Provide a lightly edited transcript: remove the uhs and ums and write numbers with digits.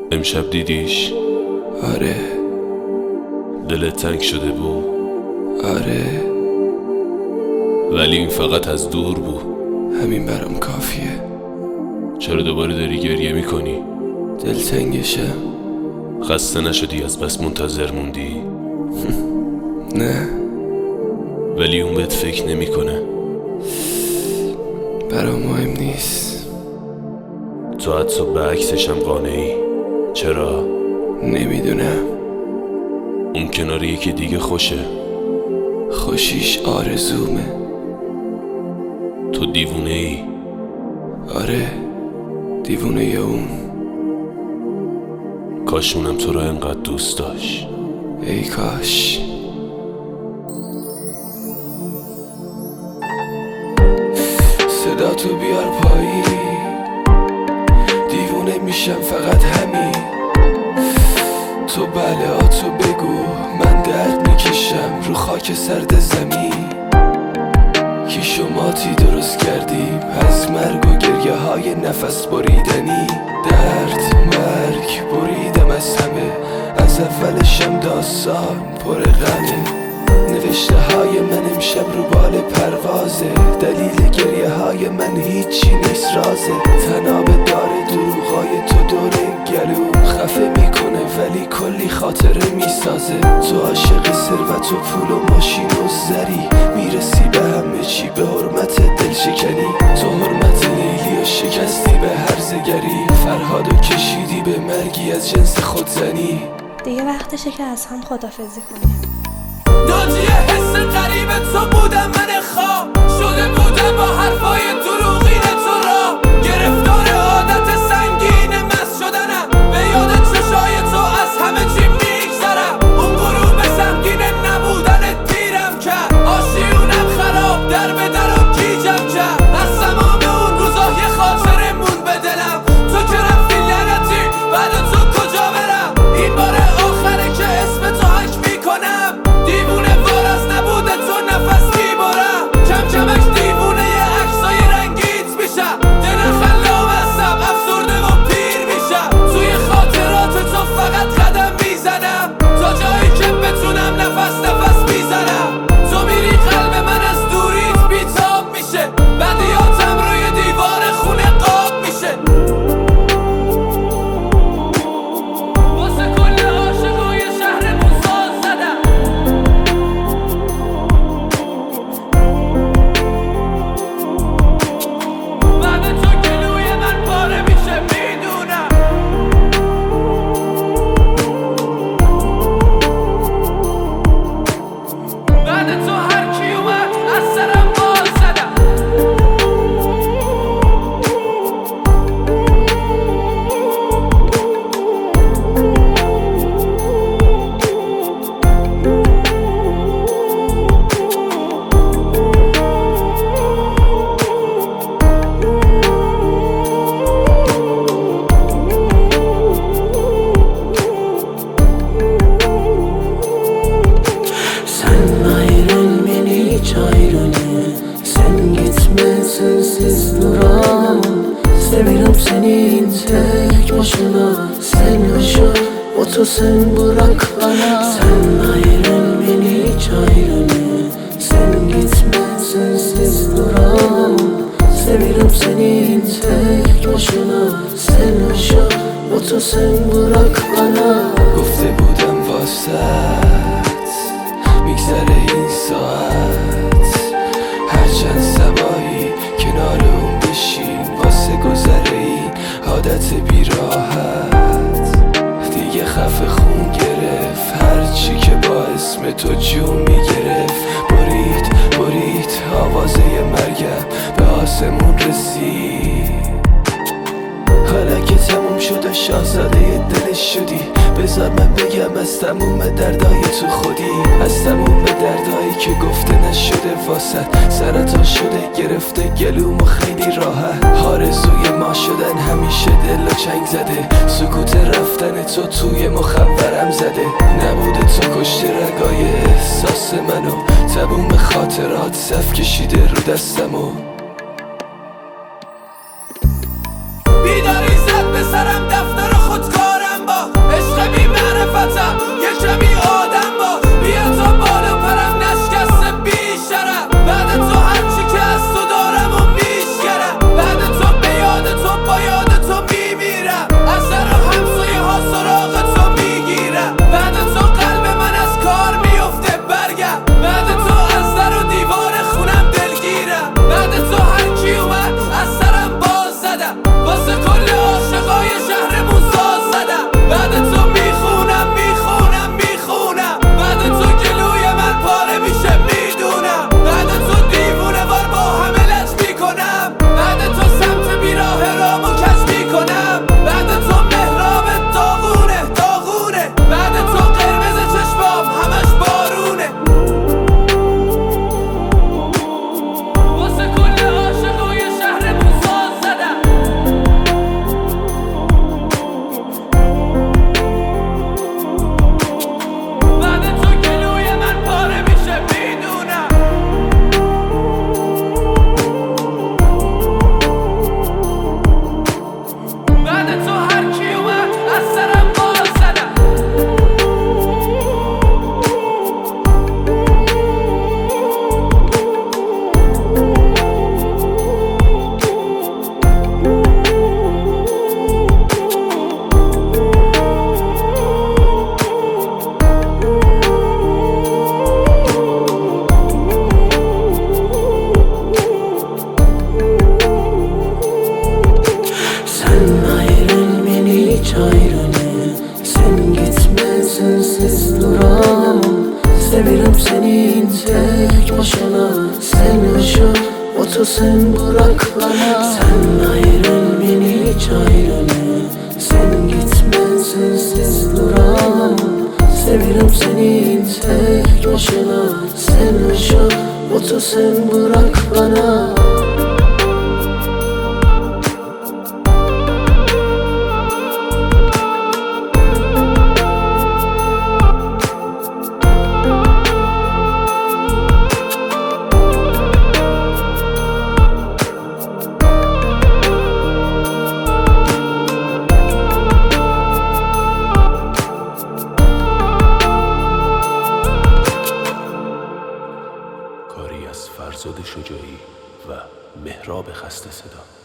امشب دیدیش؟ آره. دلت تنگ شده بود؟ آره، ولی این فقط از دور بود. همین برام کافیه. چرا دوباره داری گریه میکنی؟ دلتنگشم. خسته نشدی از بس منتظر موندی؟ نه، ولی اون بهت فکر نمیکنه. برام مهم نیست. تو حتی به عکسشم قانعی. چرا؟ نمیدونم. اون کنار یکی دیگه خوشه. خوشیش آرزومه. تو دیوونه ای. آره، دیوونه یا اون. کاشونم تو رو انقدر دوست داشت. ای کاش. صدا تو بیار پایی، دیوونه میشم فقط همین. تو بله تو بگو، من درد میکشم رو خاک سرد زمین. کی شماتی درست کردیم از مرگ و گریه های نفس بریدنی. درد مرگ بریدم از همه، از اولشم داستان پر غمه. نوشته های من امشب رو بال پروازه، دلیل گریه های من هیچی نیست رازه. تنابه داره دروغای تو دور گلو، خفه میکنه ولی کلی خاطره میسازه. تو عاشق ثروت و پول و ماشین و زری، میرسی به همه چی به حرمت دل شکنی. تو حرمت لیلی و شکستی به هرزگری، فرهادو کشیدی به مرگی از جنس خودزنی. دیگه وقتشه که از هم خدافزی کنیم. ناجیه حس غریب تو بودم، من خواب شده بودم با حرفای دروغین تو را. گرفتار عادت سنگین مست شدنم، به یاد چشای تو از همه چی میگذرم. اون غروب سنگین نبودن تیرم کرد، آشیونم خراب در به در و گیجم کرد. از تمام اون روزا یه خاطره مون به دلم، تو که رفتی لعنتی بعد تو کجا برم. این بار آخره که اسم تو حک میکنم، دیوونه وار از نبوده تو نفس میبرم. کم کمش دیوونه یه عکسای رنگیت میشم، دل خلام هستم افسرده و پیر میشم. توی خاطرات تو فقط قدم میزنم، تا جایی که بتونم نفس میزنم. تو میری قلب من از دوریت بیتاب میشه، بدیاتم روی دیوار خونه قاب میشه. واسه کل عاشقای شهرمون ساز زدم. بعد تو گلوی من پاره میشه میدونم. بعد تو هر کی اومد از سرم باز زدم. Sen ayrıl beni hiç ayrılma. Sen gitme sensiz duramam. Seviyorum seni tek başına. Sen yaşa otur sen bırak bana. Sen ayrıl beni hiç ayrılma. Sen gitme sensiz duramam. Seviyorum seni tek başına. Sen yaşa otur sen bırak bana. گفته بودم واسط میگذره این ساعت، هرچند سبایی کنار اون بشین. واسه گذره این عادت بیراحت، دیگه خفه خون گرفت هرچی که با اسم تو جون میگرفت. برید آوازه مرگم به آسمون رسید. حالا که تموم شده شاهزاده دلش شدی، بذار من بگم از تموم دردای تو خودی. از تموم دردایی که گفته نشده واسد، سرطان شده گرفته گلوم و خیلی راحت. آرزوی ما شدن همیشه دل و چنگ زده، سکوت رفتن تو توی مخورم زده. نبوده تو کشته رگای احساس منو، تموم خاطرات صف کشیده رو دستمو. بیداری زد به سرم دفتر خودکارم ayrını. Sen gitme sensiz duramam. Severim senin tek başına. Sen yaşa otur sen bırak bana. Sen ayrıl beni hiç ayrını. Sen gitme sensiz duramam. Severim senin tek başına. Sen yaşa otur sen bırak bana. کاری از فرزاد شجاعی و مهراب خسته صدا.